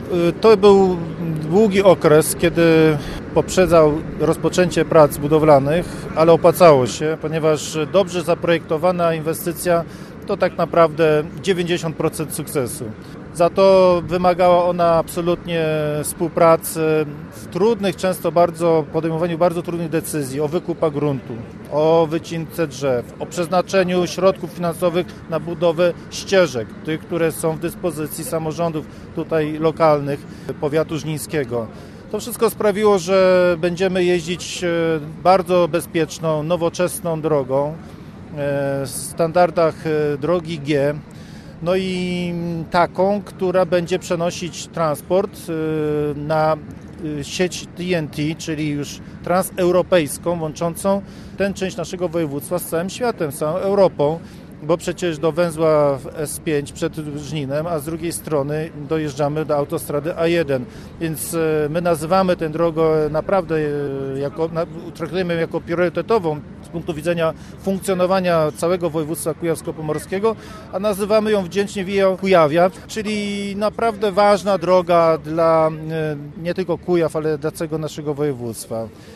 To był długi okres, kiedy poprzedzał rozpoczęcie prac budowlanych, ale opłacało się, ponieważ dobrze zaprojektowana inwestycja to tak naprawdę 90% sukcesu. Za to wymagała ona absolutnie współpracy w trudnych, często podejmowaniu bardzo trudnych decyzji o wykupach gruntu, o wycince drzew, o przeznaczeniu środków finansowych na budowę ścieżek, tych, które są w dyspozycji samorządów tutaj lokalnych, powiatu żnińskiego. To wszystko sprawiło, że będziemy jeździć bardzo bezpieczną, nowoczesną drogą w standardach drogi G. No i taką, która będzie przenosić transport na sieć TNT, czyli już transeuropejską, łączącą tę część naszego województwa z całym światem, z całą Europą, bo przecież do węzła S5 przed Żninem, a z drugiej strony dojeżdżamy do autostrady A1. Więc my nazywamy tę drogę naprawdę, traktujemy ją jako priorytetową z punktu widzenia funkcjonowania całego województwa kujawsko-pomorskiego, a nazywamy ją wdzięcznie Via Kujawia, czyli naprawdę ważna droga dla nie tylko Kujaw, ale dla całego naszego województwa.